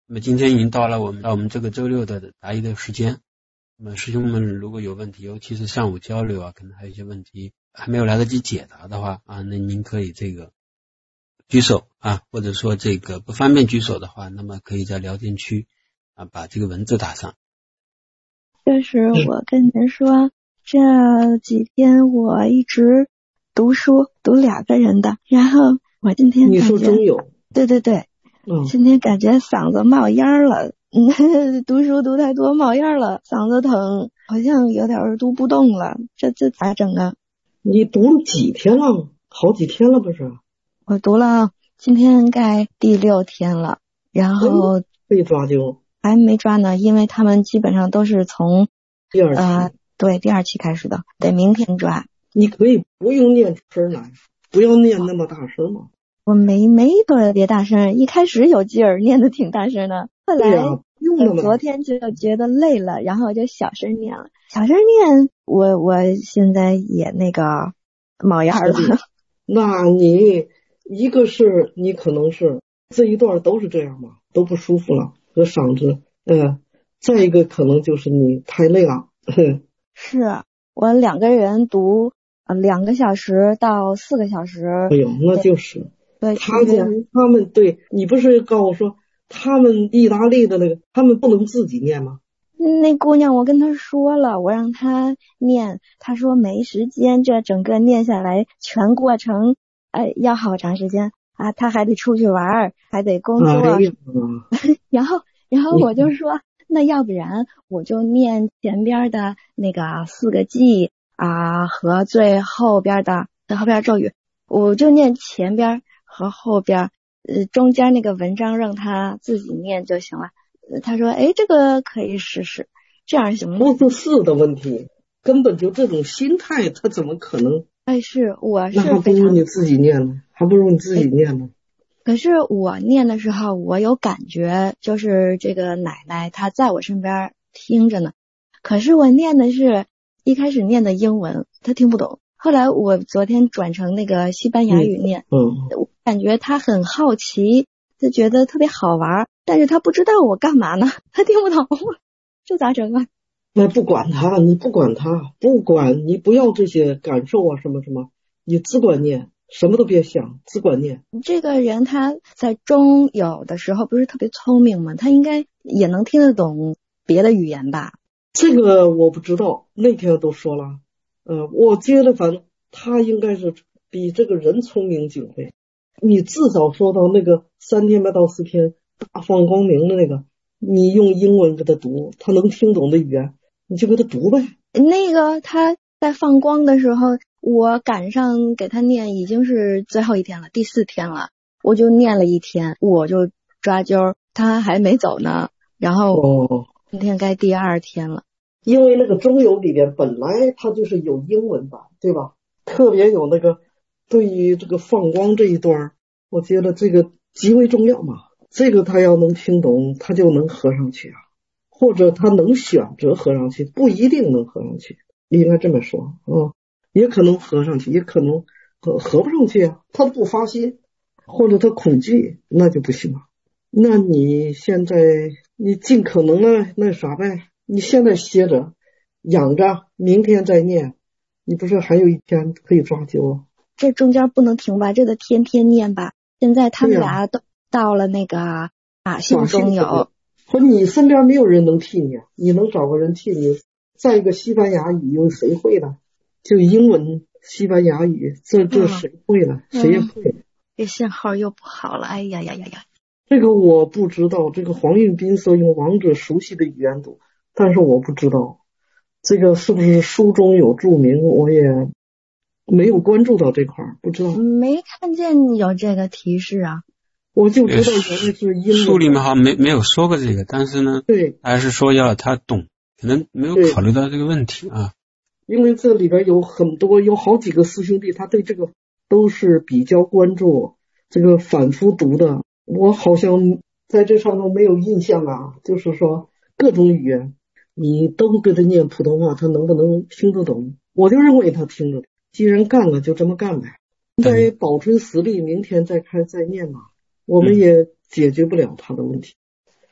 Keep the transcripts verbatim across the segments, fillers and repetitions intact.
那么今天已经到了我们到我们这个周六的答疑的时间。那么师兄们如果有问题，尤其是上午交流啊，可能还有一些问题还没有来得及解答的话啊，那您可以这个举手啊，或者说这个不方便举手的话，那么可以在聊天区啊把这个文字打上。 就是我跟您说，这几天我一直读书，读两个人的，然后我今天感觉， 你说中有？ 对对对，嗯，今天感觉嗓子冒烟了，嗯，读书读太多冒烟了，嗓子疼，好像有点读不动了，这这咋整啊？ 你读了几天了？好几天了不是？ 我读了，今天该第六天了，然后被抓阄。 还没抓呢，因为他们基本上都是从第二期、 呃，对，第二期开始的，得明天抓。 你可以不用念声来，不要念那么大声嘛。 我没没特别大声，一开始有劲儿，念得挺大声的，后来、 啊、 呃、昨天就觉得累了，然后就小声念了。小声念，我我现在也那个冒烟了。 那你一个是你可能是这一段都是这样嘛，都不舒服了和嗓子，呃，再一个可能就是你太累了。 是我两个人读呃两个小时到四个小时。 哎呦，那就是对他们他们对你不是告诉我说他们意大利的那个他们不能自己念吗？ 那姑娘我跟她说了，我让她念，她说没时间，这整个念下来全过程哎要好长时间啊，她还得出去玩，还得工作。 哎、 然后然后我就说那要不然我就念前边的那个四个记啊和最后边的后边咒语，我就念前边和后边，呃中间那个文章让她自己念就行了。他说哎这个可以试试，这样行吗？ 不是是的问题，根本就这种心态他怎么可能？ 哎是我是那还不如你自己念呢，还不如你自己念呢。 可是我念的时候我有感觉，就是这个奶奶她在我身边听着呢，可是我念的是一开始念的英文，她听不懂，后来我昨天转成那个西班牙语念， 嗯， 我感觉她很好奇，她觉得特别好玩，但是她不知道我干嘛呢，她听不懂，这咋整啊？ 那不管他，你不管他，不管你不要这些感受啊什么什么，你只管念，什么都别想，只管念。 这个人他在中有的时候不是特别聪明吗？他应该也能听得懂别的语言吧？ 这个我不知道，那天都说了，呃，我觉得反正他应该是比这个人聪明几回。你至少说到那个三天半到四天大放光明的那个，你用英文给他读，他能听懂的语言，你就给他读呗。 那个他在放光的时候，我赶上给他念已经是最后一天了，第四天了，我就念了一天，我就抓阄，他还没走呢，然后哦， 今天该第二天了。 因为那个中游里边本来它就是有英文版，对吧？特别有那个对于这个放光这一段，我觉得这个极为重要嘛。这个他要能听懂，他就能合上去啊，或者他能选择合上去，不一定能合上去，应该这么说啊、嗯，也可能合上去，也可能合合不上去啊。他不发心，或者他恐惧，那就不行了。那你现在你尽可能的那啥呗，你现在歇着养着，明天再念，你不是还有一天可以抓阄？ 这中间不能停吧，这得天天念吧。现在他们俩都到了那个法性中有， 和你身边没有人能替你，你能找个人替你。再一个西班牙语又谁会呢？就英文西班牙语，这这谁会呢？嗯、谁也会。 这信号又不好了，哎呀呀呀呀！ 这个我不知道，这个黄运斌说用王者熟悉的语言读，但是我不知道这个是不是书中有注明，我也没有关注到这块儿，不知道。 没看见有这个提示啊。 我就知道原来是英文。 书里面好像没没有说过这个，但是呢， 对， 还是说要他懂，可能没有考虑到这个问题啊。 因为这里边有很多有好几个师兄弟，他对这个都是比较关注，这个反复读的。我好像在这上头没有印象啊，就是说各种语言你都给他念普通话，他能不能听得懂？我就认为他听得懂，既然干了就这么干呗，再保存实力，明天再开再念嘛，我们也解决不了他的问题。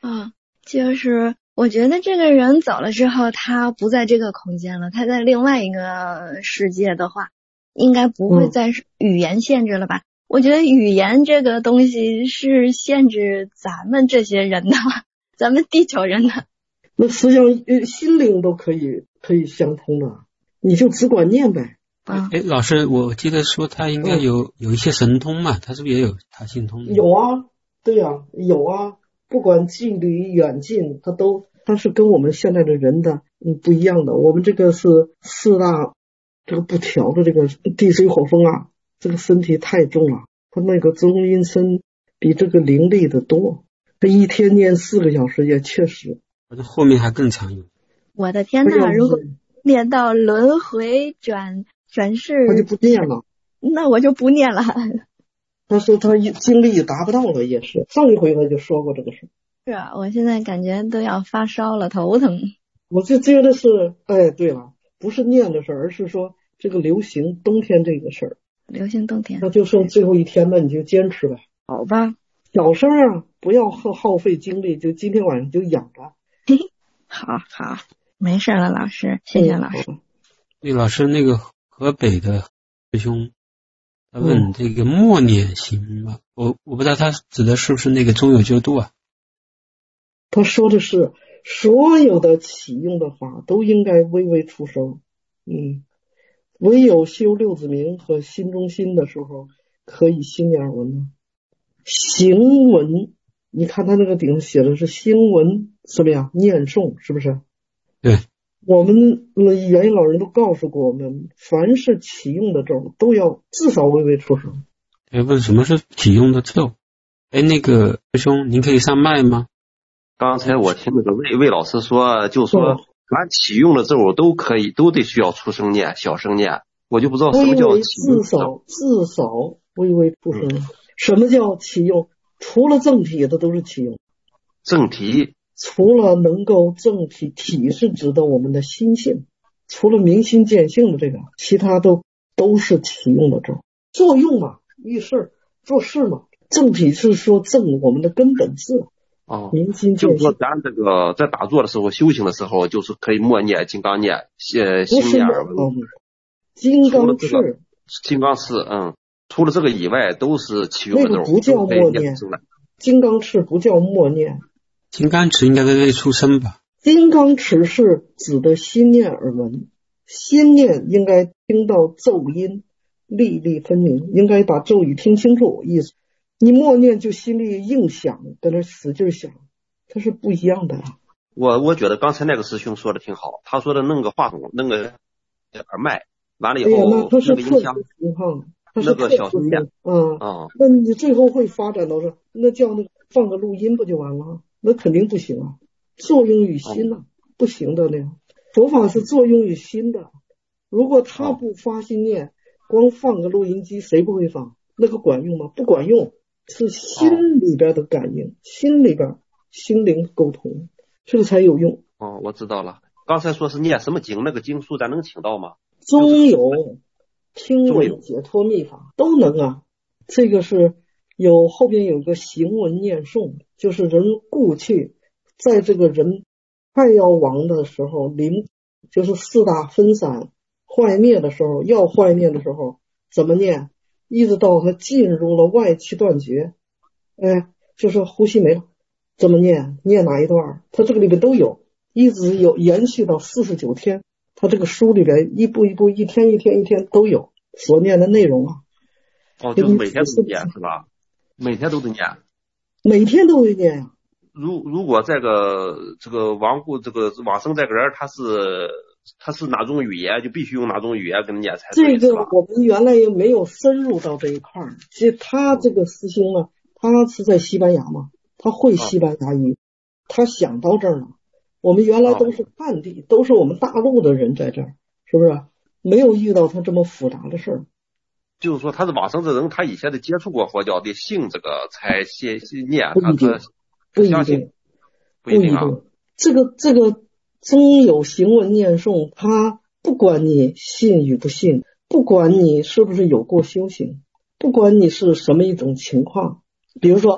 啊，就是我觉得这个人走了之后，他不在这个空间了，他在另外一个世界的话，应该不会再是语言限制了吧？嗯、我觉得语言这个东西是限制咱们这些人的，咱们地球人的。 那实际上心灵都可以可以相通的，你就只管念呗。 啊， 哎，老师，我记得说他应该有、嗯、有一些神通嘛，他是不是也有他心通的？ 有啊，对呀、啊，有啊，不管距离远近，他都他是跟我们现在的人的嗯不一样的。我们这个是四大这个不调的这个地水火风啊，这个身体太重了，他那个中阴身比这个灵力的多，他一天念四个小时也确实。 后面还更长有。 我的天哪！如果念到轮回转转世， 他就不念了。 那我就不念了。 他说他精力达不到了，也是上一回他就说过这个事。 是啊，我现在感觉都要发烧了，头疼。 我就觉得是，哎，对了，不是念的事儿，而是说这个流行冬天这个事儿。 流行冬天， 那就剩最后一天了，你就坚持呗。 好吧。 小声啊，不要耗耗费精力，就今天晚上就养着。 好好，没事了，老师，谢谢老师。 对，老师，那个河北的师兄，他问这个默念行吗？嗯、我我不知道他指的是不是那个中有救度啊？ 他说的是所有的启用的法都应该微微出声，嗯，唯有修六字明和心中心的时候，可以心念而闻呢。行文，你看他那个顶上写的是行文，是不是呀？念诵是不是？ 对。 我们元音老人都告诉过我们，凡是启用的咒都要至少微微出声。 哎，问什么是启用的咒？哎，那个师兄，您可以上麦吗？ 刚才我听那个魏魏老师说，就说凡启用的咒都可以，都得需要出声念，小声念。我就不知道什么叫启用。 至少至少微微出声。嗯、什么叫启用？除了正体的都是启用。 正体。 除了能够正体，体是指的我们的心性，除了明心见性的这个，其他都都是启用的咒。作用嘛，遇事做事嘛，正体是说正我们的根本智。 哦， 明心见性。 就是说咱这个在打坐的时候、修行的时候，就是可以默念金刚念、呃心念耳闻。 金刚赤， 金刚赤，嗯，除了这个以外，都是启用的咒。 那个不叫默念，金刚赤不叫默念。 金刚持应该在这里出生吧？ 金刚持是指的心念耳闻，心念应该听到咒音，粒粒分明，应该把咒语听清楚意思。你默念就心里硬想，在那使劲想，它是不一样的。 我我觉得刚才那个师兄说的挺好，他说的弄个话筒，弄个耳麦，完了以后、 哎、那它是那个音箱， 那个小声念， 嗯啊，那你最后会发展到是那叫那个放个录音不就完了？那肯定不行啊，作用于心呐、啊，不行的那样。佛法是作用于心的，如果他不发心念，光放个录音机，谁不会放？那个管用吗？不管用，是心里边的感应，心里边心灵沟通，这个才有用。 哦，我知道了。刚才说是念什么经，那个经书咱能请到吗？ 中有听闻解脱秘法都能啊，这个是。有后边有个行文念诵，就是人故去，在这个人快要亡的时候，临就是四大分散坏灭的时候，要坏灭的时候怎么念，一直到他进入了外气断绝，哎，就是呼吸没了，怎么念，念哪一段，他这个里面都有，一直有延续到四十九天，他这个书里边一步一步，一天一天一天都有所念的内容啊。 哦，就是每天都念是吧？每天都得念， 每天都会念呀、啊。 如如果这个这个亡故这个往生这个人，他是他是哪种语言，就必须用哪种语言跟他念才对。 这个我们原来也没有深入到这一块儿。其实他这个师兄呢，他是在西班牙嘛，他会西班牙语，哦、他想到这儿了。我们原来都是汉地，哦、都是我们大陆的人在这儿，是不是？没有遇到他这么复杂的事儿。 就是说他是往生之人，他以前得接触过佛教，得信这个才信念， 不一定， 不相信， 不一定啊。这个这个中有行文念诵，他不管你信与不信，不管你是不是有过修行，不管你是什么一种情况，比如说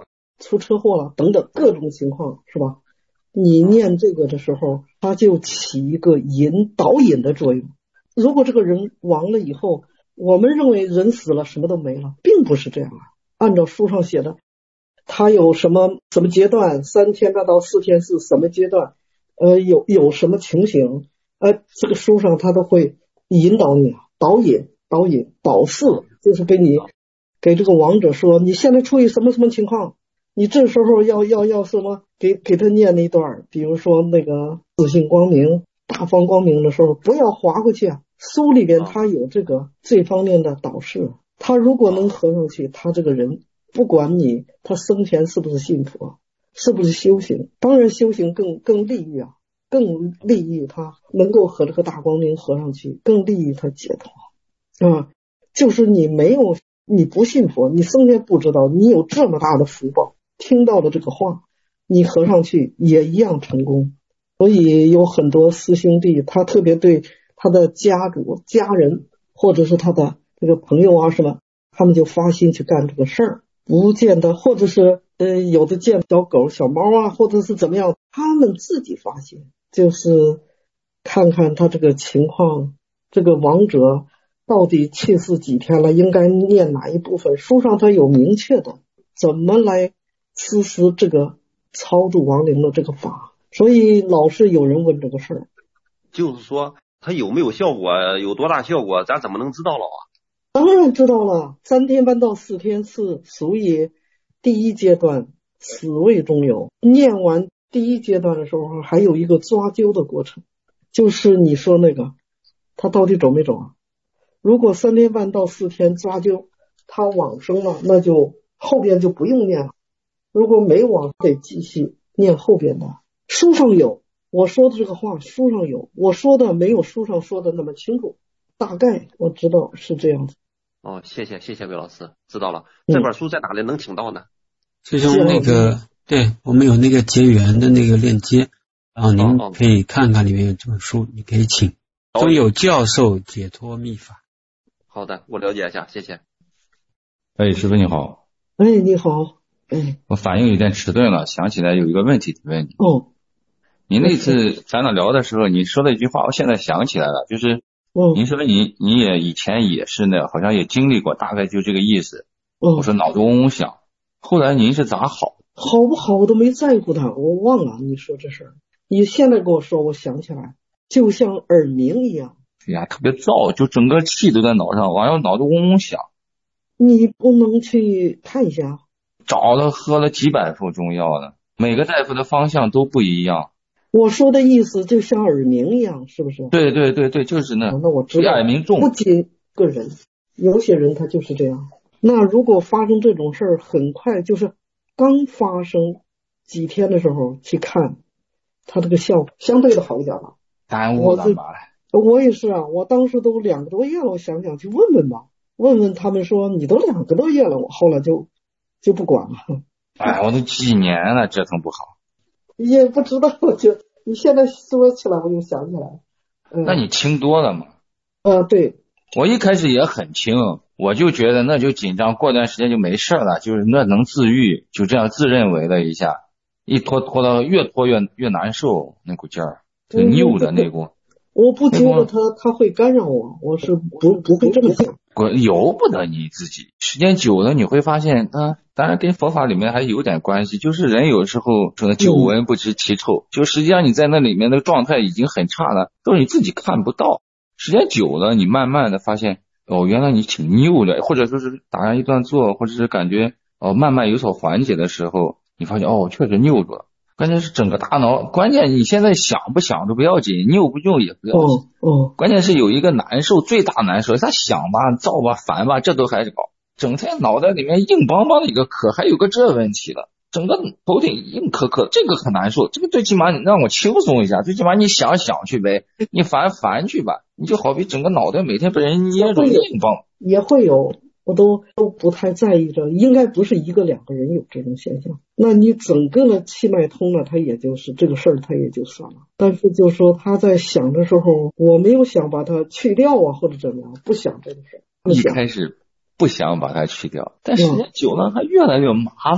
出车祸了等等各种情况，是吧？你念这个的时候，它就起一个引导引的作用。如果这个人亡了以后，我们认为人死了什么都没了，并不是这样啊。按照书上写的，他有什么什么阶段，三天半到四天是什么阶段，呃，有有什么情形，呃，这个书上他都会引导你，导引、导引、导示，就是给你给这个亡者说，你现在处于什么什么情况，你这时候要要要什么，给给他念那段，比如说那个自信光明、大方光明的时候，不要划过去啊。书里边他有这个这方面的导示，他如果能合上去，他这个人不管你他生前是不是信佛，是不是修行，当然修行更更利于啊，更利于他能够和这个大光明合上去，更利于他解脱啊。就是你没有你不信佛，你生前不知道，你有这么大的福报，听到的这个话，你合上去也一样成功。所以有很多师兄弟，他特别对他的家主、家人，或者是他的这个朋友啊什么，他们就发心去干这个事儿，不见得，或者是呃有的见小狗、小猫啊，或者是怎么样，他们自己发心，就是看看他这个情况，这个亡者到底去世几天了，应该念哪一部分，书上他有明确的怎么来实施这个超度亡灵的这个法。所以老是有人问这个事儿， 就是说它有没有效果，有多大效果，咱怎么能知道了啊？ 当然知道了，三天半到四天是属于第一阶段，死位中有。念完第一阶段的时候，还有一个抓阄的过程，就是你说那个他到底走没走啊？如果三天半到四天抓阄，他往生了，那就后边就不用念了。如果没往，得继续念后边的。书上有我说的这个话，书上有我说的，没有书上说的那么清楚，大概我知道是这样子。 哦，谢谢谢谢魏老师，知道了。这本书在哪里能请到呢？ 师兄，那个对我们有那个结缘的那个链接，然后您可以看看里面有这本书，你可以请都有教授解脱秘法。 好的，我了解一下，谢谢。 哎，师父你好。 哎，你好。哎， 我反应有点迟钝了，想起来有一个问题问你。 哦， 您那次咱俩聊的时候，你说了一句话，我现在想起来了，就是您说你你也以前也是那，好像也经历过，大概就这个意思。 嗯， 我说脑子嗡嗡响，后来您是咋好？ 好不好我都没在乎他，我忘了你说这事儿。你现在跟我说，我想起来，就像耳鸣一样。 哎呀，特别燥，就整个气都在脑上，完了脑子嗡嗡响。 你不能去看一下？ 找了喝了几百副中药了，每个大夫的方向都不一样。 我说的意思就像耳鸣一样，是不是？ 对对对对，就是那。 哦、那我知道， 耳鸣重。 不仅个人，有些人他就是这样。那如果发生这种事儿，很快就是刚发生几天的时候去看，他这个效果相对的好一点了。 耽误了吧？ 我也是啊，我当时都两个多月了，我想想去问问吧，问问他们说你都两个多月了，我后来就就不管了。 哎，我都几年了，折腾不好。 也不知道，我就你现在说起来，我就想起来。嗯、 那你轻多了嘛？ 呃，对。 我一开始也很轻，我就觉得那就紧张，过段时间就没事了，就是那能自愈，就这样自认为了一下，一拖拖到越拖越越难受，那股劲儿，就拗的那股。 我不觉得他他会干扰我，我是不不会这么想。 由不得你自己，时间久了你会发现，啊，当然跟佛法里面还有点关系，就是人有时候说的久闻不知其臭，嗯、就实际上你在那里面的状态已经很差了，都是你自己看不到。时间久了，你慢慢的发现，哦，原来你挺拗的，或者说是打上一段坐，或者是感觉哦慢慢有所缓解的时候，你发现哦确实拗住了。关键是整个大脑，关键你现在想不想都不要紧，拗不拗也不要紧。 哦哦， 关键是有一个难受，最大难受，他想吧、躁吧、烦吧，这都还是搞。整天脑袋里面硬邦邦的一个壳，还有个这问题了，整个头顶硬壳壳，这个很难受。这个最起码你让我轻松一下，最起码你想想去呗，你烦烦去吧。你就好比整个脑袋每天被人捏着硬邦， 也会有。我都都不太在意这，应该不是一个两个人有这种现象。那你整个的气脉通了，他也就是这个事儿，他也就算了。但是就说他在想的时候，我没有想把它去掉啊，或者怎么样，不想这个事儿。 一开始不想把它去掉，但时间久了，它越来越麻烦。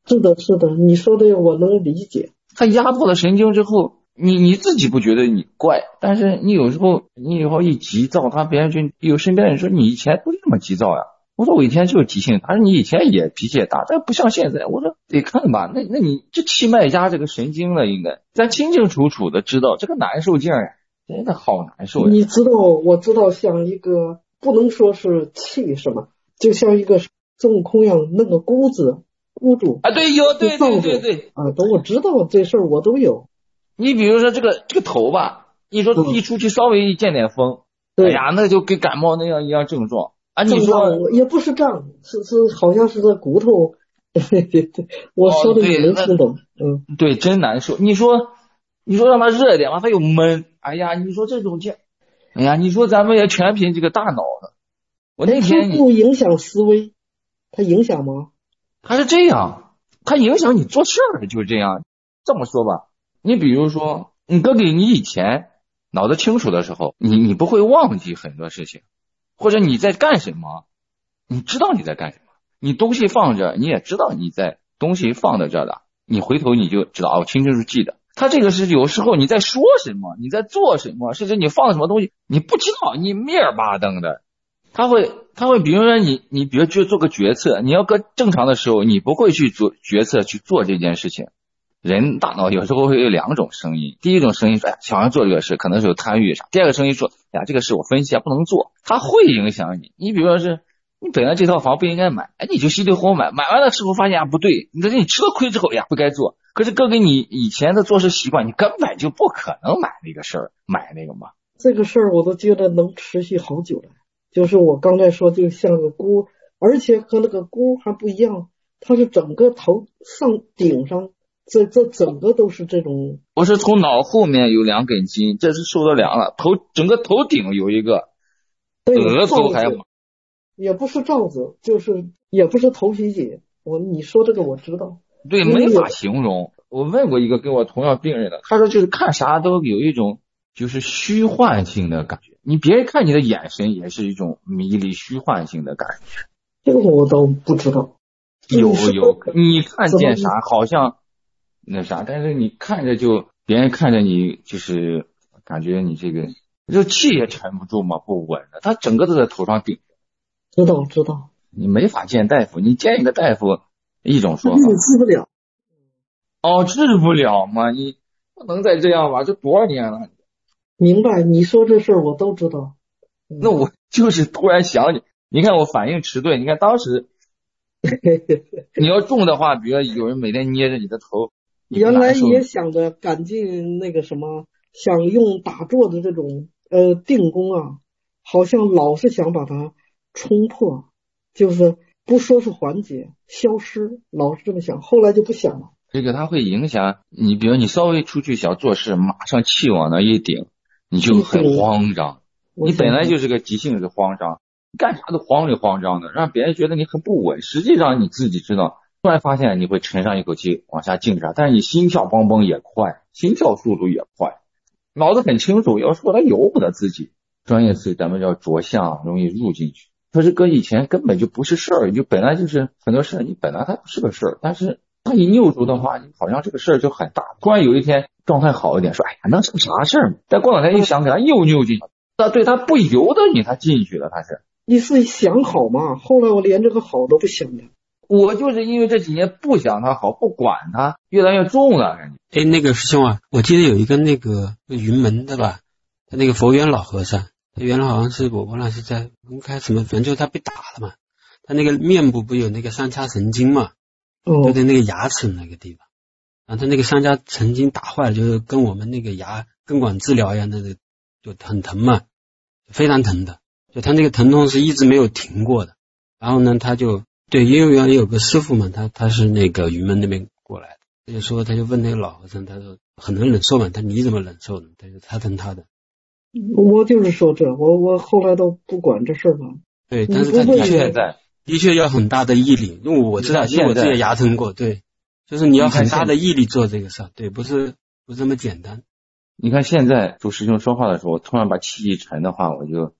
是的，是的，你说的我能理解。 他压迫了神经之后，你你自己不觉得你怪，但是你有时候你以后一急躁，他别人就有身边人说你以前不是这么急躁呀。我说我以前就是急性，他说你以前也脾气也大，但不像现在。我说得看吧，那那你这气脉压这个神经了，应该咱清清楚楚的知道这个难受劲儿，真的好难受呀。 你知道，我知道像一个不能说是气什么，就像一个孙悟空一样，那个箍子箍住啊，对，有，对对对对啊，都我知道这事儿我都有。 你比如说这个这个头吧，你说一出去稍微一见点风， 嗯、 哎呀，那就跟感冒那样一样症状。啊，你说也不是胀，是是好像是这骨头，我说的你能听懂？ 嗯，对，真难受。你说，你说让它热一点吧，它又闷。哎呀，你说这种劲，哎呀，你说咱们也全凭这个大脑的。我那天它不影响思维，它影响吗？ 它是这样，它影响你做事儿，就是这样。这么说吧，你比如说，你哥给你以前脑子清楚的时候，你你不会忘记很多事情。或者你在干什么，你知道你在干什么，你东西放着，你也知道你在东西放在这儿的，你回头你就知道，我清清楚楚记得。他这个是有时候你在说什么，你在做什么，甚至你放什么东西，你不知道，你面儿巴登的。他会，他会，比如说你，你比如就做个决策，你要搁正常的时候，你不会去做决策去做这件事情。人大脑有时候会有两种声音，第一种声音说，哎，想要做这个事，可能是有贪欲啥；第二个声音说，哎呀，这个事我分析啊，不能做，它会影响你。你比如说是，你本来这套房不应该买，哎，你就稀里糊涂买，买完了之后发现啊不对，你你吃了亏之后呀不该做。可是哥给你以前的做事习惯，你根本就不可能买那个事儿，买那个嘛。 这个事儿我都觉得能持续好久了，就是我刚才说，就像个箍，而且和那个箍还不一样，它是整个头上顶上。这这整个都是这种， 我是从脑后面有两根筋，这是受得凉了。头整个头顶有一个，额头还有， 也不是罩子，就是也不是头皮紧。我你说这个我知道， 对，没法形容。我问过一个跟我同样病人的，他说就是看啥都有一种就是虚幻性的感觉，你别人看你的眼神也是一种迷离虚幻性的感觉。 这个我都不知道。 有有，你看见啥好像。那啥，但是你看着就别人看着你就是感觉你这个这气也沉不住嘛，不稳的，他整个都在头上顶。 知道知道， 你没法见大夫，你见一个大夫一种说法， 你治不了。 哦，治不了吗？你不能再这样吧？这多少年了？ 明白，你说这事儿我都知道。 嗯、那我就是突然想你，你看我反应迟钝，你看当时你要重的话，比如有人每天捏着你的头。 原来也想着赶进那个什么，想用打坐的这种呃定功啊，好像老是想把它冲破，就是不说是缓解，消失，老是这么想，后来就不想了。 这个它会影响你，比如你稍微出去想做事，马上气往那一顶，你就很慌张。你本来就是个急性子慌张，干啥都慌里慌张的，让别人觉得你很不稳，实际上你自己知道。突然发现你会沉上一口气往下静着，但是你心跳蹦蹦也快，心跳速度也快，脑子很清楚，要说他由不得自己。专业词咱们叫着相，容易入进去。可是搁以前根本就不是事儿，就本来就是很多事，你本来它不是个事儿，但是它一拗住的话，你好像这个事儿就很大。突然有一天状态好一点，说哎呀那是个啥事儿？但过两天一想给他又扭进去，那对他不由得你他进去了，他是你是想好嘛？后来我连这个好都不想了。 我就是因为这几年不想他好，不管他，越来越重了。 哎，那个师兄啊，我记得有一个那个云门的吧，他那个佛缘老和尚，他原来好像是我忘了是在公开什么，反正就是他被打了嘛，他那个面部不有那个三叉神经嘛， 哦， 就在那个牙齿那个地方，然后他那个三叉神经打坏了，就是跟我们那个牙根管治疗一样，那个就很疼嘛，非常疼的，就他那个疼痛是一直没有停过的。然后呢，他就对，因为原来有个师傅嘛，他他是那个云门那边过来的，他就说他就问那个老和尚，他说很能忍受嘛，他你怎么忍受呢？他说他疼他的。 我就是说这，我我后来都不管这事儿了。 对，但是他的确在的确要很大的毅力，因为我知道，因为我自己也牙疼过，对，就是你要很大的毅力做这个事儿，对，不是不是这么简单。 你看现在主师兄说话的时候，我突然把气一沉的话，我就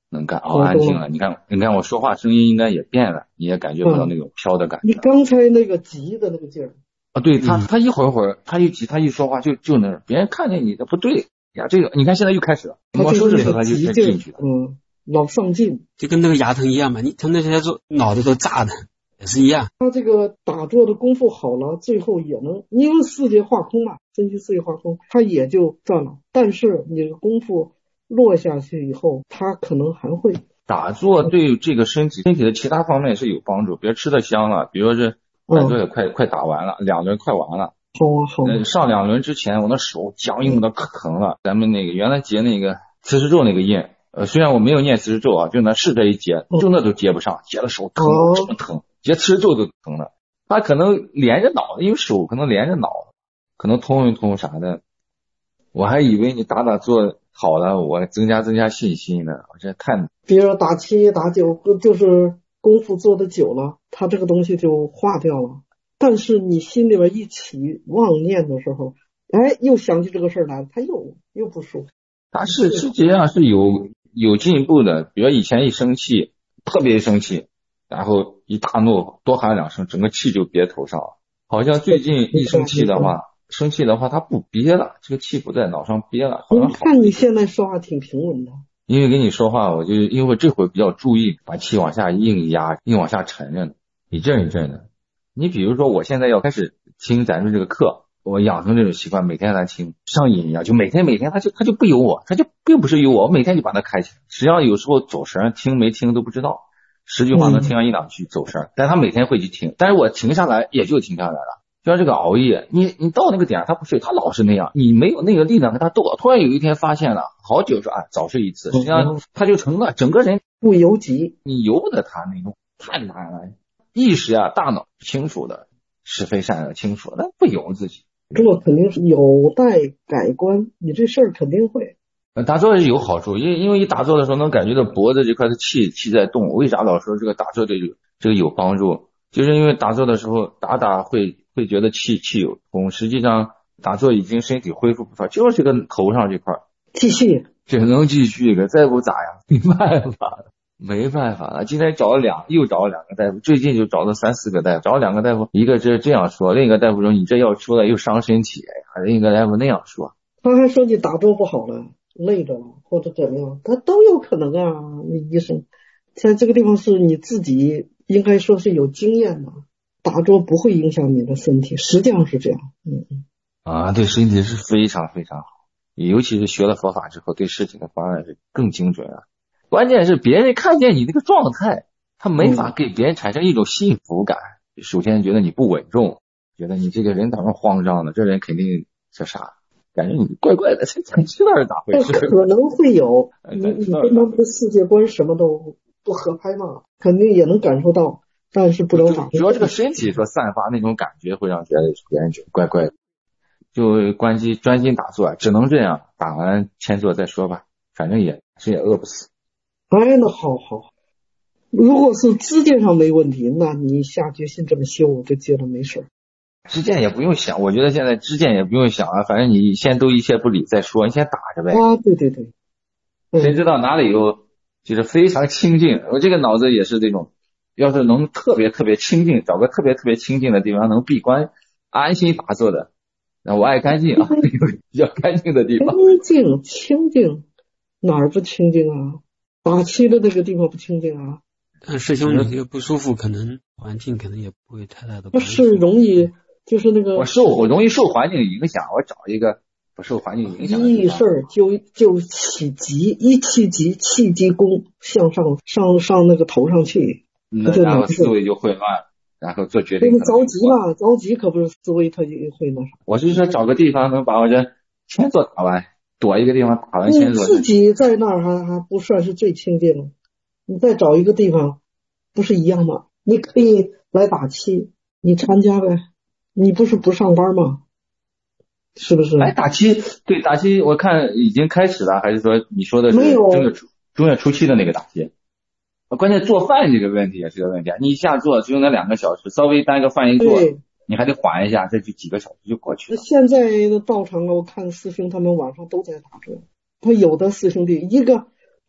能干，好安静了。你看，你看我说话声音应该也变了，你也感觉不到那种飘的感觉。 你刚才那个急的那个劲儿啊，对他，他一会儿会儿，他一急，他一说话就就那，别人看见你的不对呀，这个你看现在又开始了，我说的时候他就先进去了， 嗯，老上劲， 就跟那个牙疼一样嘛，你疼的现在说脑子都炸的，也是一样。 他这个打坐的功夫好了，最后也能，因为四界化空嘛，真虚四界化空，他也就赚了。但是你的功夫落下去以后，他可能还会打坐对这个身体身体的其他方面是有帮助，比如吃的香了，比如说这打坐也快、嗯、快打完了，两轮快完了。 好啊好啊、 呃。上两轮之前，我那手僵硬的可疼了。咱们那个原来结那个磁石咒那个印，呃，虽然我没有念磁石咒啊，就那试着一结，就那都结不上，结的手疼， 哦、 这么疼，结磁石咒都疼了。他可能连着脑，因为手可能连着脑，可能通一通啥的。我还以为你打打坐好了，我增加增加信心呢。我这太…… 比如说打七打九，就是功夫做的久了，他这个东西就化掉了。但是你心里边一起妄念的时候，哎，又想起这个事儿来了，他又又不舒服。 他是实际上是有有进步的，比如以前一生气，特别生气，然后一大怒，多喊两声，整个气就憋头上了。好像最近一生气的话，生气的话他不憋了，这个气不在脑上憋了。 我看你现在说话挺平稳的。 因为跟你说话，我就因为这会比较注意，把气往下硬压，硬往下沉着呢，一阵一阵的。你比如说，我现在要开始听咱们这个课，我养成这种习惯，每天来听，上瘾一样，就每天每天，他就他就不由我，他就并不是由我，我每天就把它开起来。实际上有时候走神，听没听都不知道，十句话能听上一两句走神，嗯、但他每天会去听，但是我停下来也就停下来了。就像这个熬夜，你你到那个点他不睡，他老是那样，你没有那个力量跟他斗。突然有一天发现了，好久说啊，早睡一次，实际上他就成了整个人不由己， 你由得他那种太难了。意识啊，大脑清楚的，是非善恶清楚，那不由自己。 这肯定是有待改观，你这事儿肯定会。 打坐是有好处，因为因为一打坐的时候能感觉到脖子这块的气气在动。为啥老说这个打坐对这个有帮助？就是因为打坐的时候打打会会觉得气气有通，实际上打坐已经身体恢复不少，就是这个头上这块继续， 只能继续个，再不咋样，没办法。没办法了，今天找了两，又找了两个大夫，最近就找了三四个大夫，找了两个大夫，一个是这样说，另一个大夫说你这要出来又伤身体，另一个大夫那样说。 他还说你打坐不好了，累着了或者怎么样，他都有可能啊。那医生在这个地方是你自己应该说是有经验的，打坐不会影响你的身体，实际上是这样。嗯嗯啊，对身体是非常非常好，尤其是学了佛法之后，对事情的方案是更精准啊。关键是别人看见你那个状态，他没法给别人产生一种幸福感。嗯、首先觉得你不稳重，觉得你这个人咋么慌张呢？这人肯定这啥，感觉你怪怪的，这这知道是咋回事？ 可能会有，你你跟他们的世界观什么都不合拍嘛，肯定也能感受到，但是不能打。 主要这个身体说散发那种感觉，会让别人别人觉得怪怪的。就关机专心打坐，只能这样，打完签坐再说吧，反正也谁也饿不死。 哎，那好好，如果是知见上没问题，那你下决心这么修，我就觉得没事。 知见也不用想，我觉得现在知见也不用想了，反正你先都一切不理再说，你先打着呗。 啊，对对对， 嗯、谁知道哪里有就是非常清净？我这个脑子也是这种，要是能特别特别清净，找个特别特别清净的地方，能闭关安心打坐的。那我爱干净啊，有比较干净的地方。 清净清净，哪儿不清净啊？打气的那个地方不清净啊。 但师兄你这个不舒服，可能环境可能也不会太大的。 不是容易，就是那个我受我容易受环境影响，我找一个不受环境影响的地方。 一事儿就就起急，一气急，气急攻向上上上那个头上去， 嗯、然后思维就混乱，然后做决定。 那着急了，着急可不是思维它就会那啥。 我是说找个地方能把我这签坐打完。躲一个地方打完签坐， 你自己在那儿还还不算是最清净了，你再找一个地方，不是一样吗？你可以来打气，你参加呗，你不是不上班吗？是不是？ 哎，打气，对，打气，我看已经开始了，还是说你说的是正月初正月初七的那个打气？关键做饭这个问题也是个问题啊！你一下做只有那两个小时，稍微单个饭一做。你还得缓一下，这就几个小时就过去了。 现在的道场我看师兄他们晚上都在打坐，他有的师兄弟一个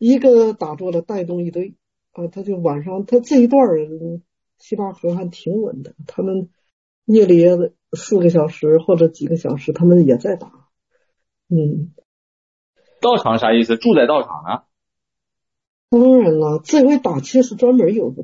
一个打坐的带动一堆啊，他就晚上他这一段儿西坝河还挺稳的，他们夜里四个小时或者几个小时他们也在打。嗯， 道场啥意思？住在道场呢？ 当然了，这回打气是专门有的。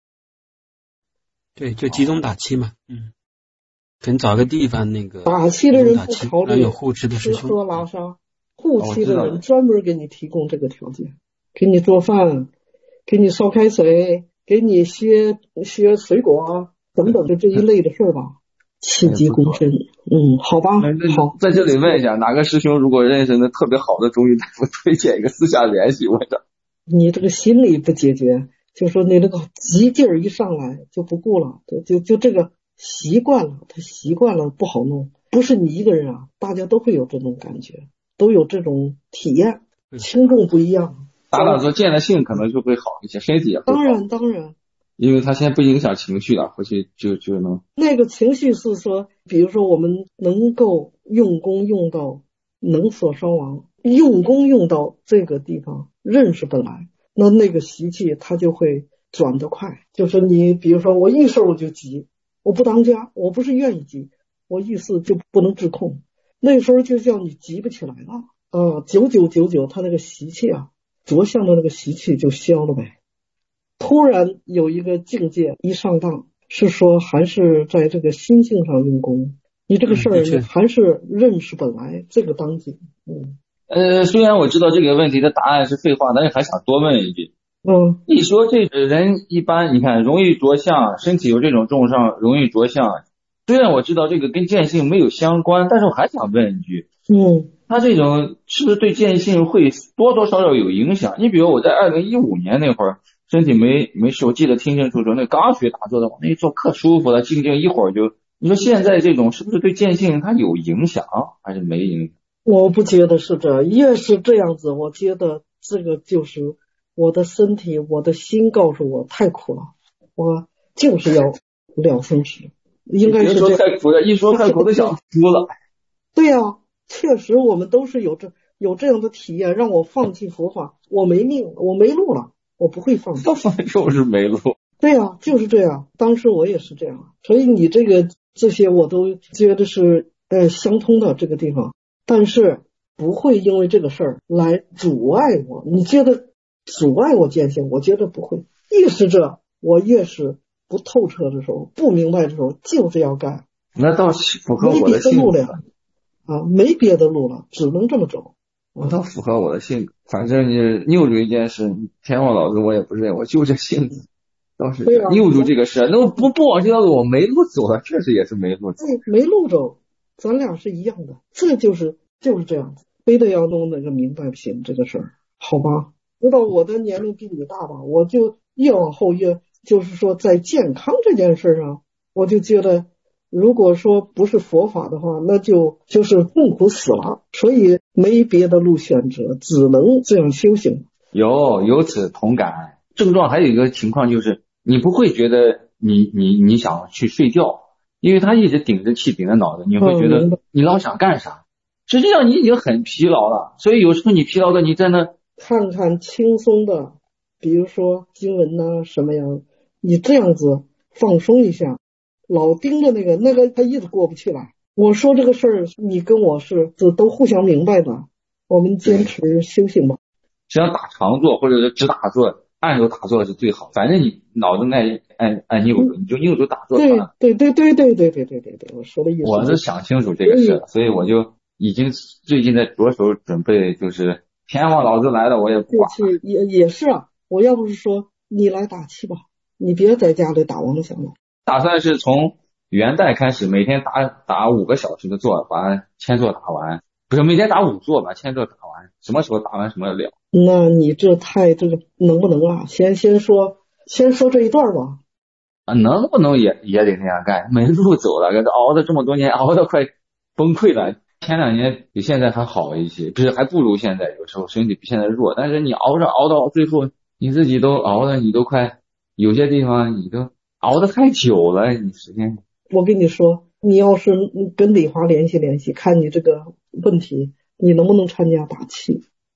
对，就集中打气嘛。嗯，可能找个地方那个打气的人不考虑有护持的师兄， 吃喝拉撒，护气的人专门给你提供这个条件，给你做饭，给你烧开水，给你削削水果等等的这一类的事儿吧。气急攻身，嗯，好吧，好， 在这里问一下，哪个师兄如果认识那特别好的中医大夫，推荐一个私下联系我的。 你这个心理不解决，就说你这个急劲儿一上来就不顾了，就就就这个习惯了，他习惯了不好弄。不是你一个人啊，大家都会有这种感觉，都有这种体验，轻重不一样。 大老说见了性可能就会好一些，身体也会好。 当然当然。 因为他现在不影响情绪了，回去就就能那个情绪是说，比如说我们能够用功用到能所伤亡，用功用到这个地方认识本来，那那个习气它就会转得快。就是你比如说我一时候就急，我不当家，我不是愿意急，我意思就不能自控，那时候就叫你急不起来了啊，久久久久他那个习气啊，着相的那个习气就消了呗。突然有一个境界一上当，是说还是在这个心性上用功，你这个事儿你还是认识本来这个当紧。嗯， 呃，虽然我知道这个问题的答案是废话，但是还想多问一句。 嗯， 你说这个人一般，你看容易着相，身体有这种重伤，容易着相。虽然我知道这个跟见性没有相关，但是我还想问一句， 嗯， 他这种是不是对见性会多多少少有影响？你比如我在二零一五年那会儿。身体没没事，我记得清清楚楚，那刚学打坐的，往那一坐可舒服了，静静一会儿就。你说现在这种是不是对见性它有影响，还是没影响？ 我不觉得是这，越是这样子，我觉得这个就是我的身体，我的心告诉我太苦了，我就是要了生死，应该是这样。 别说太苦了，一说太苦都想哭了。 对呀、啊，确实我们都是有这有这样的体验，让我放弃佛法，我没命，我没路了。我不会放弃， 就是没路。 对呀、啊，就是这样。当时我也是这样，所以你这个这些我都觉得是呃相通的这个地方，但是不会因为这个事儿来阻碍我。你觉得阻碍我见性？我觉得不会。越是这，我越是不透彻的时候，不明白的时候，就是要干。 那倒是符合我的性格了啊，没别的路了，只能这么走。 我倒符合我的性格，反正你拗住一件事，天王老子我也不认，我就这性子，倒是这、啊、拗住这个事，那我不不往这条路，我没路走了，确实也是没路走， 对，没路走，咱俩是一样的，这就是就是这样子，非得要弄那个明白不行这个事儿，好吧？知道我的年龄比你大吧，我就越往后越，就是说在健康这件事上，我就觉得。如果说不是佛法的话，那就就是痛苦死了，所以没别的路选择，只能这样修行。 有有此同感。症状还有一个情况就是，你不会觉得你你你想去睡觉，因为他一直顶着气顶着脑子，你会觉得你老想干啥。实际上你已经很疲劳了，所以有时候你疲劳的你在那看看轻松的，比如说经文呐、啊、什么样，你这样子放松一下。老盯着那个那个他一直过不去来。我说这个事儿，你跟我是这都互相明白的。我们坚持修行吧。 实际上打长坐或者是只打坐，按着打坐是最好。反正你脑子爱按按拗住，你就拗住打坐算了。 对对对对对对对对对，我说的意思。 我是想清楚这个事了，所以我就已经最近在着手准备，就是天王老子来了我也不管。 是也也是啊，我要不是说你来打气吧，你别在家里打王响了。 打算是从元旦开始，每天打打五个小时的坐，把千坐打完。不是每天打五坐，把千坐打完。什么时候打完什么了？ 那你这太这个能不能啊？先先说先说这一段吧。 啊，能不能也也得那样干？没路走了，熬了这么多年，熬得快崩溃了。前两年比现在还好一些，不是还不如现在，有时候身体比现在弱。但是你熬着熬到最后，你自己都熬的，你都快有些地方你都。熬得太久了，你时间。 我跟你说，你要是跟李华联系联系，看你这个问题，你能不能参加打气？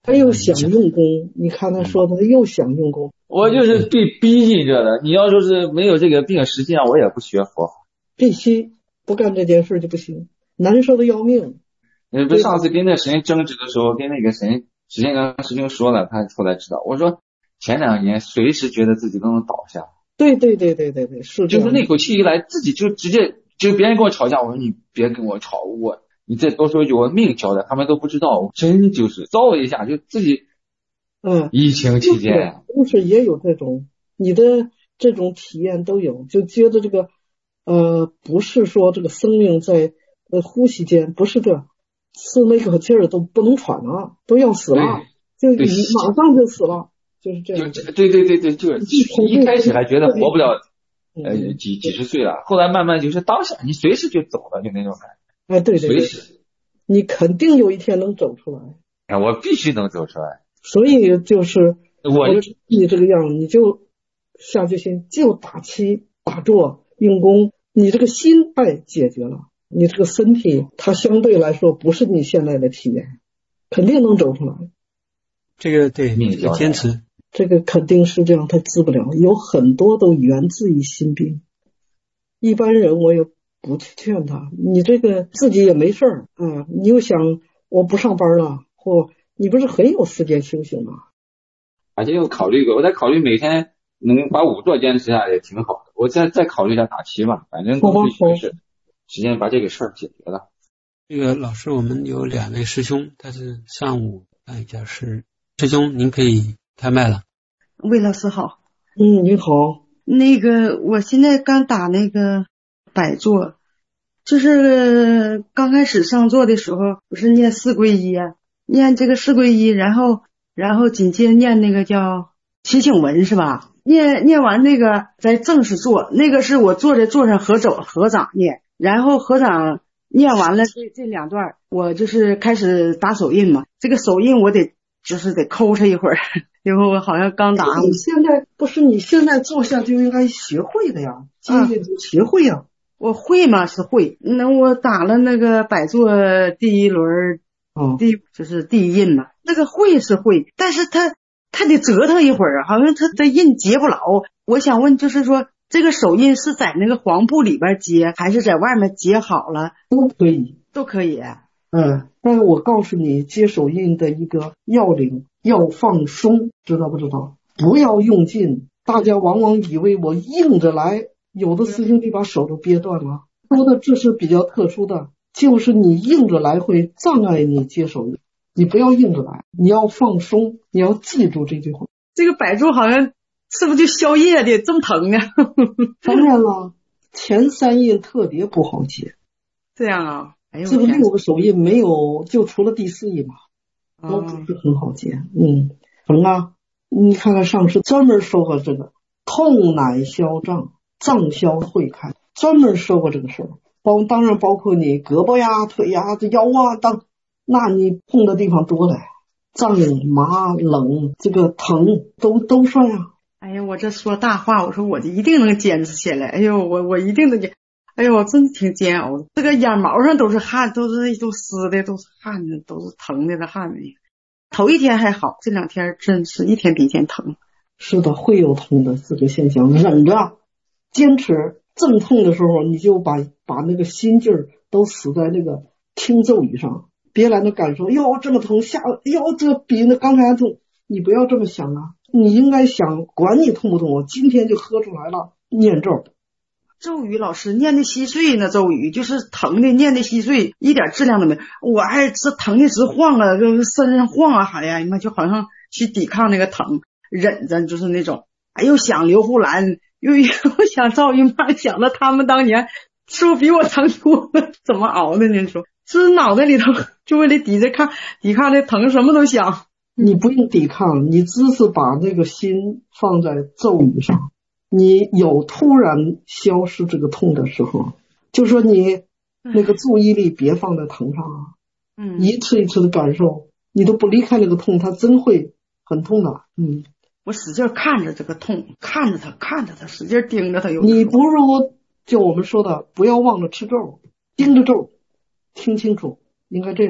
他又想用功，你看他说他又想用功。 我就是被逼进这的，你要说是没有这个病，实际上我也不学佛法， 必须不干这件事就不行，难受的要命。 呃，不，上次跟那神争执的时候，跟那个神时间刚师兄说了，他后来知道，我说前两年随时觉得自己都能倒下。 对对对对对对，是这样。 就是那口气一来，自己就直接就别人跟我吵架，我说你别跟我吵，我你再多说一句，我命交代，他们都不知道，我真就是遭一下就自己。 嗯， 疫情期间就是也有这种你的这种体验都有，就觉得这个呃不是说这个生命在呃呼吸间，不是这是那口气儿都不能喘了，都要死了，就你马上就死了，就是这样。 对对对对，就是一开始还觉得活不了呃几几十岁了，后来慢慢就是当下你随时就走了，就那种感觉。 哎，对对对，随时你肯定有一天能走出来。 哎，我必须能走出来。 所以就是我你这个样，你就下决心，就打七打坐用功，你这个心态解决了，你这个身体它相对来说不是你现在的体验，肯定能走出来。 这个对，这个坚持， 这个肯定是这样，它治不了，有很多都源自于心病。一般人我也不去劝他，你这个自己也没事儿啊，你又想我不上班了，或你不是很有时间修行吗？ 而且有考虑过，我在考虑每天能把五座坚持下来也挺好的。我再再考虑一下打七吧，反正都是是时间把这个事儿解决了。 这个老师，我们有两位师兄，他是上午看一下是师兄，您可以开麦了。 魏老师好。 嗯，你好。 那个我现在刚打那个百座，就是刚开始上座的时候不是念四皈依啊，念这个四皈依，然后然后紧接着念那个叫祈请文是吧？念念完那个再正式做，那个是我坐在座上合掌合掌念，然后合掌念完了这这两段，我就是开始打手印嘛。这个手印我得就是得抠它一会儿，因为我好像刚打。 你现在不是你现在坐下就应该学会的呀，今天就学会呀。 我会吗？是会。那我打了那个百座第一轮。 哦， 第就是第一印嘛，那个会是会，但是他他得折腾一会儿啊，好像他的印结不牢。我想问，就是说这个手印是在那个黄布里边结，还是在外面结好了？ 都可以， 都可以。 嗯，但是我告诉你，接手印的一个要领，要放松，知道不知道？不要用劲。大家往往以为我硬着来，有的师兄弟把手都憋断了。说的这是比较特殊的。就是你硬着来会障碍你接手印，你不要硬着来，你要放松，你要记住这句话。 这个百座好像是不是就消业的这么疼啊？ 当然了，前三印特别不好接。 这样啊？哎呦， 这个六个手印没有，就除了第四印嘛，都不是很好接。嗯，成啊，你看看上师专门说过这个，痛乃消胀，胀消会开，专门说过这个事儿。包当然包括你胳膊呀、腿呀、这腰啊，当那你痛的地方多了，胀、麻、冷，这个疼都都算呀。 哎呀，我这说大话，我说我一定能坚持下来。哎呦，我我一定能坚。哎呦，我真挺煎熬的，这个眼毛上都是汗，都是都湿的，都是汗的，都是疼的，那汗的。头一天还好，这两天真是一天比一天疼。 是的，会有痛的这个现象，忍着，坚持。正痛的时候，你就把把那个心劲儿都死在那个听咒语上，别来那感受，哟这么疼，下哟这比那刚才还痛，你不要这么想啊，你应该想，管你痛不痛，我今天就喝出来了，念咒。 咒语老师念的稀碎呢，咒语就是疼的，念的稀碎，一点质量都没。我还是疼的直晃啊，就是身上晃啊，好呀，妈就好像去抵抗那个疼，忍着就是那种。哎，又想刘胡兰。又又想赵姨妈，想到他们当年是不是比我疼多了？怎么熬的？您说是脑袋里头就为了抵着抗抵抗这疼，什么都想。 你不用抵抗，你只是把那个心放在咒语上。你有突然消失这个痛的时候，就说你那个注意力别放在疼上啊， 嗯， 一次一次的感受，你都不离开那个痛，它真会很痛的。嗯。 我使劲看着这个痛，看着他，看着他，使劲盯着他。 你不如就我们说的，不要忘了吃咒，盯着咒，听清楚，应该这样。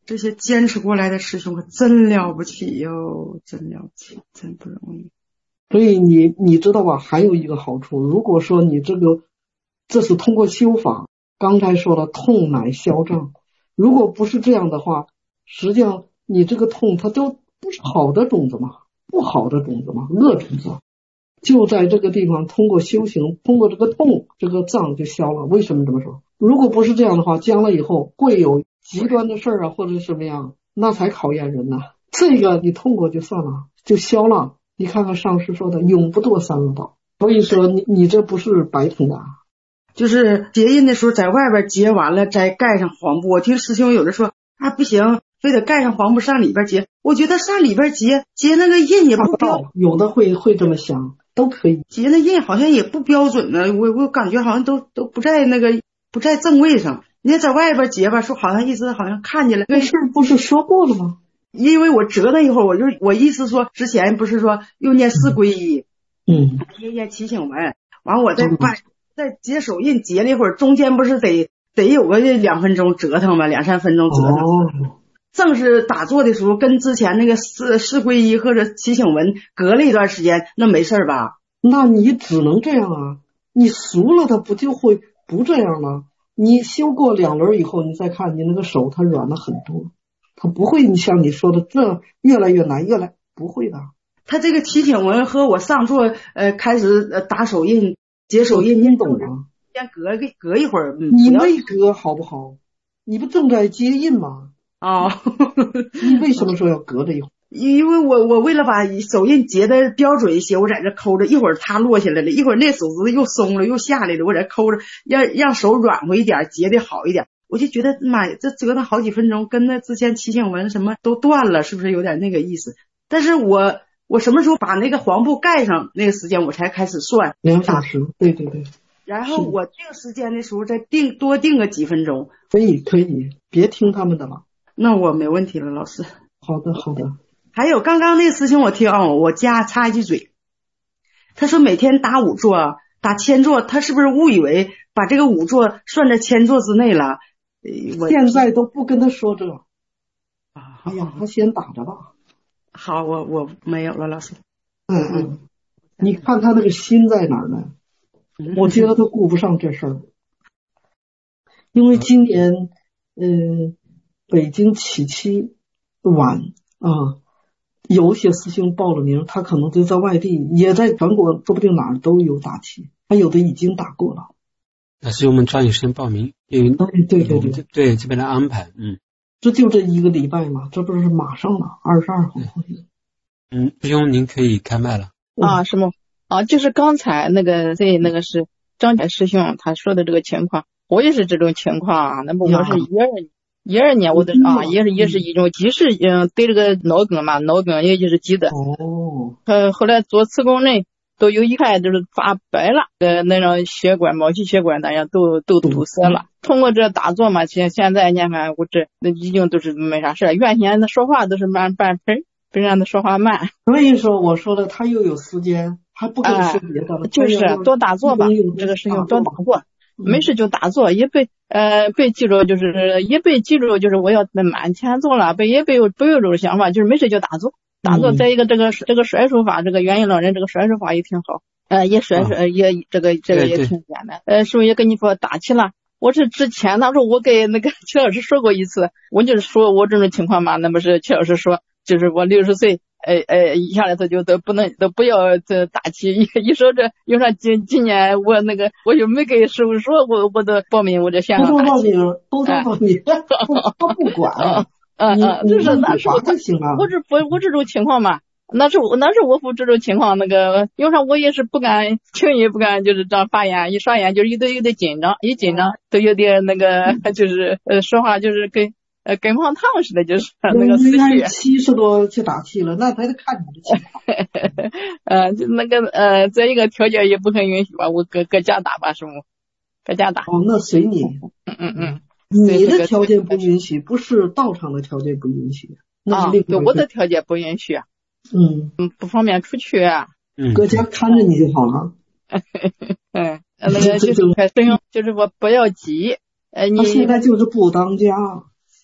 这些坚持过来的师兄可真了不起哟，真了不起，真不容易。 所以你你知道吧？还有一个好处，如果说你这个这是通过修法，刚才说了痛乃消障，如果不是这样的话，实际上你这个痛它都不是好的种子嘛，不好的种子嘛，恶种子，就在这个地方通过修行，通过这个痛，这个障就消了。为什么这么说？如果不是这样的话，将来以后会有极端的事儿啊，或者什么样，那才考验人呢。这个你痛过就算了，就消了。你看看上师说的永不堕三恶道，所以说你你这不是白痛的啊。 就是结印的时候在外边结完了再盖上黄布，我听师兄有的说啊不行，非得盖上黄布上里边结，我觉得上里边结结那个印也不标， 有的会会这么想，都可以结那印好像也不标准呢，我我感觉好像都都不在那个不在正位上。你在外边结吧，说好像意思好像看见了， 这事儿不是说过了吗？ 因为我折那一会儿，我就我意思说，之前不是说又念四皈依， 嗯， 又念祈请文，完我再把再结手印结了一会儿，中间不是得得有个两分钟折腾吗？两三分钟折腾。 哦， 正是打坐的时候，跟之前那个四四皈依或者祈请文隔了一段时间，那没事吧？ 那你只能这样啊，你熟了，它不就会不这样了？你修过两轮以后，你再看你那个手，它软了很多。他不会你像你说的这越来越难，越来不会的。 他这个祈请文和我上座呃开始呃打手印结手印， 你懂吗？ 先隔个隔一会儿，嗯、 你没隔好不好？你不正在接印吗？ 哦， 你为什么说要隔着一会儿？ 因为我我为了把手印结的标准一些，我在这抠着，一会儿它落下来了，一会儿那手指头又松了又下来了，我在抠着，让让手软和一点，结的好一点。我就觉得妈呀，这折腾好几分钟，跟那之前祈请文什么都断了，是不是有点那个意思？但是我我什么时候把那个黄布盖上，那个时间我才开始算两小时，对对对。 然后我定时间的时候再定多定个几分钟。 可以可以，别听他们的了。 那我没问题了，老师。 好的好的。 还有刚刚那个事情我听啊，我家插一句嘴，他说每天打五座打千座，他是不是误以为把这个五座算在千座之内了？ 现在都不跟他说这个。哎呀，他先打着吧。 好，我我没有了，老师。 嗯嗯，你看他那个心在哪儿呢？我觉得他顾不上这事儿，因为今年嗯、呃，北京起期晚啊，有些师兄报了名，他可能就在外地，也在全国，说不定哪儿都有打期，还有的已经打过了。 那是我们抓紧时间报名，因为对对对对对这边的安排，嗯， 这就这一个礼拜嘛，这不是马上了，二十二号。 嗯，师兄您可以开麦了。 啊，什么啊？就是刚才那个对那个是张凯师兄他说的这个情况，我也是这种情况啊。那么我是一二年，一二年我的啊也是也是一种急事，嗯，对这个脑梗嘛，脑梗也就是急的。 哦。 呃，后来做磁共振。都有一块就是发白了，呃，那种血管、毛细血管大家都都堵塞了。通过这打坐嘛，现现在你看我这那已经都是没啥事。原先的说话都是慢半拍，非常的说话慢。 所以说我说的他又有时间，还不跟说别的了、 呃，就是多打坐吧，这个事情多打坐，没事就打坐，也被呃被记住，就是也被记住，就是我要满前做了，被也被不有这种想法，就是没事就打坐。打坐再一个这个这个甩手法，这个元音老人这个甩手法也挺好，呃也甩手、啊、也这个这个也挺简单。呃，是不是也跟你说打气了？我是之前他说我给那个齐老师说过一次，我就是说我这种情况嘛，那么是齐老师说，就是我六十岁，呃呃一下来他就都不能都不要这打气，一一说这有啥今今年我那个我就没给师傅说我我的报名我这线上打气， 偷偷报名，偷偷报名，他不管。 嗯嗯，就是那是我就行了。 我这不我这种情况嘛，那是我那是我夫这种情况，那个有啥我也是不敢轻易不敢就是这样发言，一发言就是有点有点紧张，一紧张都有点那个就是呃说话就是跟呃跟泡烫似的，就是那个思绪。 七十多去打气了，那还得看你的情况。 呃，就那个呃，再一个条件也不很允许吧，我搁搁家打吧，师傅，搁家打。 哦，那随你。 嗯嗯嗯。 你的条件不允许，不是道场的条件不允许。 啊，对，我的条件不允许。 嗯嗯，不方便出去。 嗯，搁家看着你就好了。 嗯，那个就是开师兄，就是我不要急。呃，你他现在就是不当家。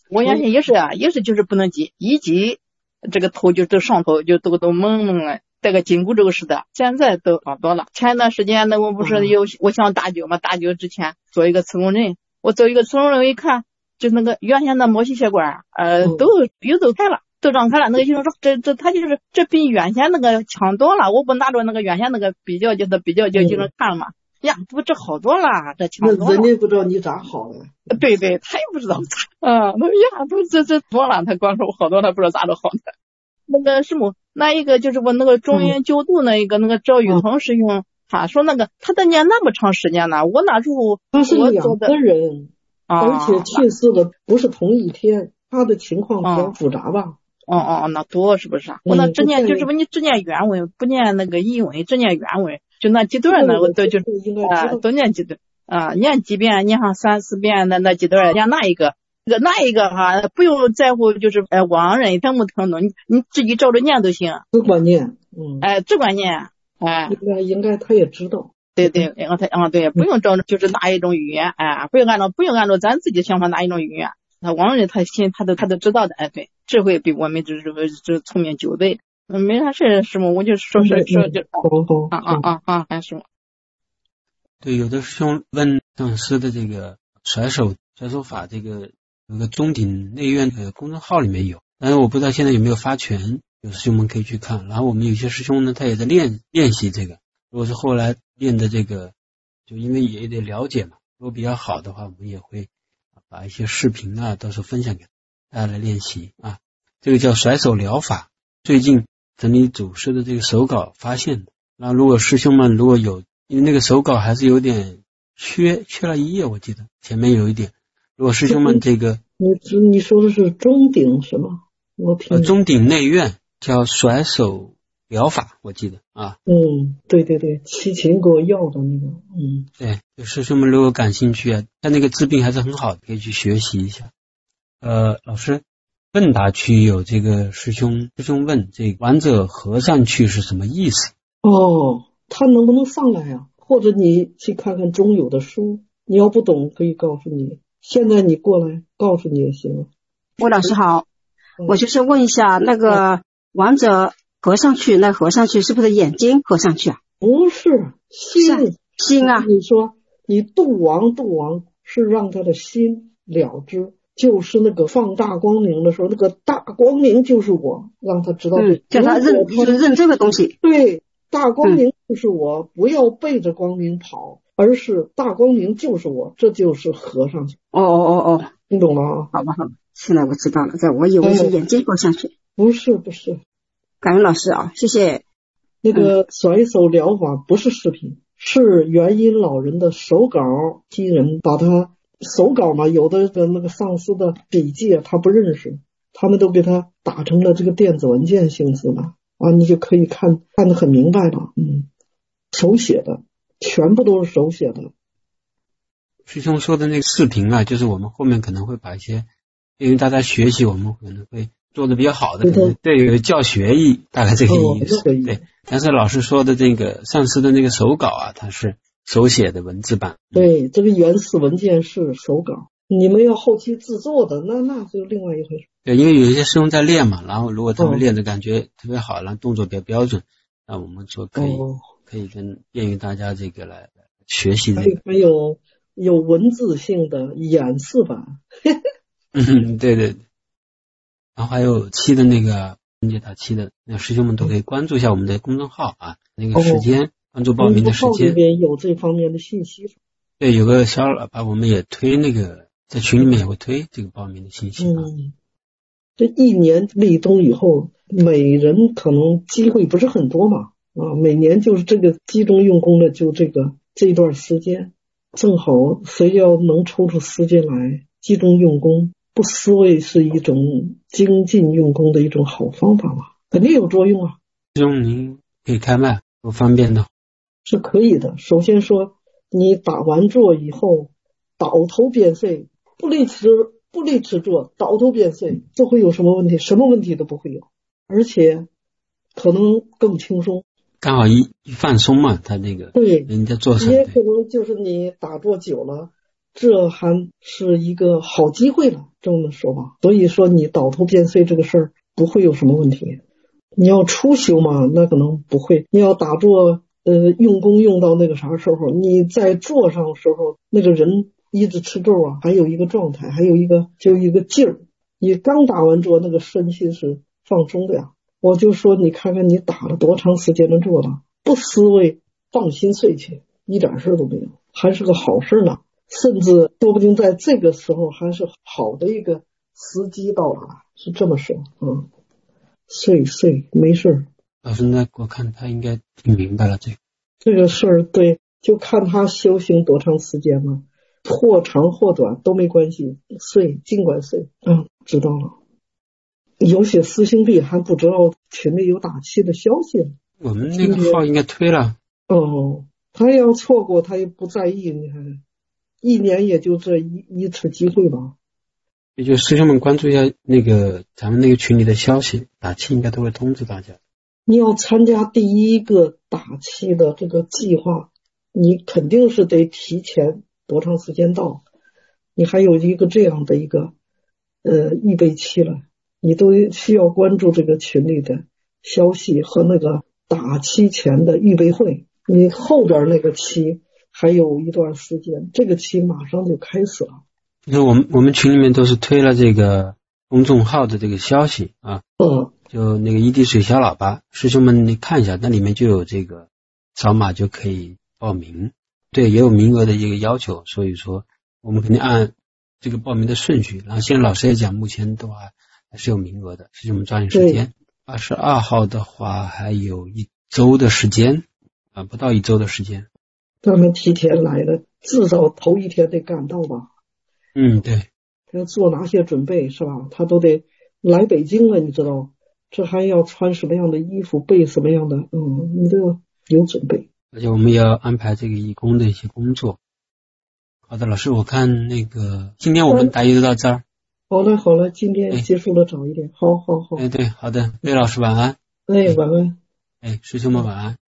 我原先也是啊，也是就是不能挤，一挤这个头就都上头就都都蒙蒙了，带个紧箍咒似的。现在都好多了。前一段时间呢，我不是有、嗯、我想打灸嘛，打灸之前做一个磁共振，我做一个磁共振，我一看，就那个原先的毛细血管呃、嗯、都又都开了。都张开了，那个医生说这这他就是这比原先那个强多了，我不拿着那个原先那个比较就是比较就医生看了嘛，嗯、呀不这好多了，这强多了。 人家不知道你咋好的。 对对，他也不知道咋，嗯，他呀都这这多了，他光说好多，他不知道咋着好的。那个什么，那一个就是我那个中医九度那一个、嗯、那个赵玉彤师兄，他说那个他得念那么长时间呢，我那时候他是两个人，而且去世的不是同一天，他的情况比较复杂吧。嗯哦哦，那多是不是啊？我那只念就是说你只念原文，不念那个译文，只念原文，就那几段呢，我都就是啊、呃，都念几段啊、呃，念几遍，念上三四遍的那几段，念那一个，那那一个哈、啊，不用在乎就是哎往人听不听懂，你你自己照着念都行。 只管念，嗯， 哎，只管念，哎， 应该应该他也知道。 对对，应该他啊对，不用照着就是哪一种语言，哎，不用按照不用按照咱自己想法哪一种语言。他往人他心他都他都知道的，哎，对，智慧比我们这这这聪明九倍，嗯，没啥事什么，我就说说说就啊啊啊啊，还是对，有的师兄问上师的这个甩手甩手法，这个有个中鼎内院的公众号里面有，但是我不知道现在有没有发全，有师兄们可以去看。然后我们有些师兄呢，他也在练练习这个，如果是后来练的这个，就因为也得了解嘛，如果比较好的话，我们也会把一些视频啊，到时候分享给大家来练习啊。这个叫甩手疗法，最近整理祖师的这个手稿发现的。然后如果师兄们如果有，因为那个手稿还是有点缺，缺了一页，我记得前面有一点。如果师兄们这个， 你你说的是中鼎是吗？我听呃中鼎内院叫甩手疗法，我记得啊。 嗯，对对对，齐秦给我要的那个，嗯， 对，师兄们如果感兴趣啊，他那个治病还是很好的，可以去学习一下。呃，老师，问答区有这个师兄师兄问这个王者合上去是什么意思？ 哦，他能不能上来啊？或者你去看看中有的书，你要不懂可以告诉你。现在你过来告诉你也行。 魏老师好，嗯、我就是问一下那个王者合上去，那合上去是不是眼睛合上去啊？ 不是，心心啊！ 你说你度王度王是让他的心了知，就是那个放大光明的时候，那个大光明就是我，让他知道， 嗯，叫他认就是认这个东西。 对，大光明就是我，嗯、不要背着光明跑，而是大光明就是我，这就是合上去。 哦哦哦哦， 你懂了啊？ 好吧好吧，现在我知道了，这我以为是眼睛合上去。 不是不是。 感恩老师啊，谢谢。 那个甩手疗法不是视频，是元音老人的手稿，听人把他手稿嘛，有的那个上司的笔记他不认识，他们都给他打成了这个电子文件形式了啊，你就可以看看得很明白了。嗯，手写的，全部都是手写的。 师兄说的那个视频啊，就是我们后面可能会把一些，因为大家学习，我们可能会做的比较好的，可能对有教学意，大概这个意思。哦、对，但是老师说的这个上师的那个手稿啊，它是手写的文字版。 对，这个原始文件是手稿，你们要后期制作的，那那就另外一回事。 对，因为有一些师兄在练嘛，然后如果他们练的感觉特别好，然后动作比较标准，那我们说可以、哦、可以跟便于大家这个来学习、这个。 还有有文字性的演示版。 嗯，对对对。然后还有期的那个分解打期的那师兄们都可以关注一下我们的公众号啊，那个时间、哦、关注报名的时间。 里边有这方面的信息。 对，有个小喇叭，我们也推那个在群里面也会推这个报名的信息啊。 嗯，这一年立冬以后，每人可能机会不是很多嘛啊，每年就是这个集中用功的就这个这一段时间，正好谁要能抽出时间来集中用功。不思维是一种精进用功的一种好方法嘛，肯定有作用啊。 师兄您可以开麦，不方便的。 是可以的。首先说，你打完坐以后，倒头便睡，不立持不立持坐，倒头便睡，这会有什么问题？什么问题都不会有，而且可能更轻松。 刚好一一放松嘛，他那个对， 人家坐上， 也可能就是你打坐久了。 这还是一个好机会了，这么说吧。所以说你倒头变碎这个事儿不会有什么问题。你要初修嘛，那可能不会。你要打坐呃用功用到那个啥时候，你在坐上的时候，那个人一直持咒啊，还有一个状态，还有一个就一个劲儿。你刚打完坐，那个身心是放松的呀。我就说你看看你打了多长时间的坐了，不思维放心睡去，一点事都没有，还是个好事呢。甚至说不定在这个时候还是好的一个时机到了，是这么说。嗯，睡睡没事。 老师，那我看他应该听明白了这个这个事儿，对，就看他修行多长时间了，或长或短都没关系，睡尽管睡。嗯，知道了。有些师兄弟还不知道群里有打气的消息， 我们那个号应该推了。 哦，他要错过他也不在意，你看一年也就这一一次机会吧。 也就师兄们关注一下那个咱们那个群里的消息，打气应该都会通知大家。 你要参加第一个打气的这个计划，你肯定是得提前多长时间到，你还有一个这样的一个呃预备期了，你都需要关注这个群里的消息和那个打期前的预备会。你后边那个期还有一段时间，这个期马上就开始了。 因为我们我们群里面都是推了这个公众号的这个消息啊， 嗯， 就那个一滴水小喇叭，师兄们你看一下，那里面就有这个扫码就可以报名，对，也有名额的一个要求，所以说我们肯定按这个报名的顺序。然后现在老师也讲，目前的话还是有名额的，师兄们抓紧时间。二十二号的话还有一周的时间啊，不到一周的时间。 咱们提前来了，至少头一天得赶到吧。 嗯，对。 要做哪些准备是吧？他都得来北京了，你知道，这还要穿什么样的衣服，备什么样的，嗯，你都要有准备。 而且我们也要安排这个义工的一些工作。好的，老师，我看那个今天我们答疑就到这儿。 好了好了，今天结束的早一点。好好好。 哎，对，好的，魏老师晚安。 哎，晚安。 哎，师兄们晚安。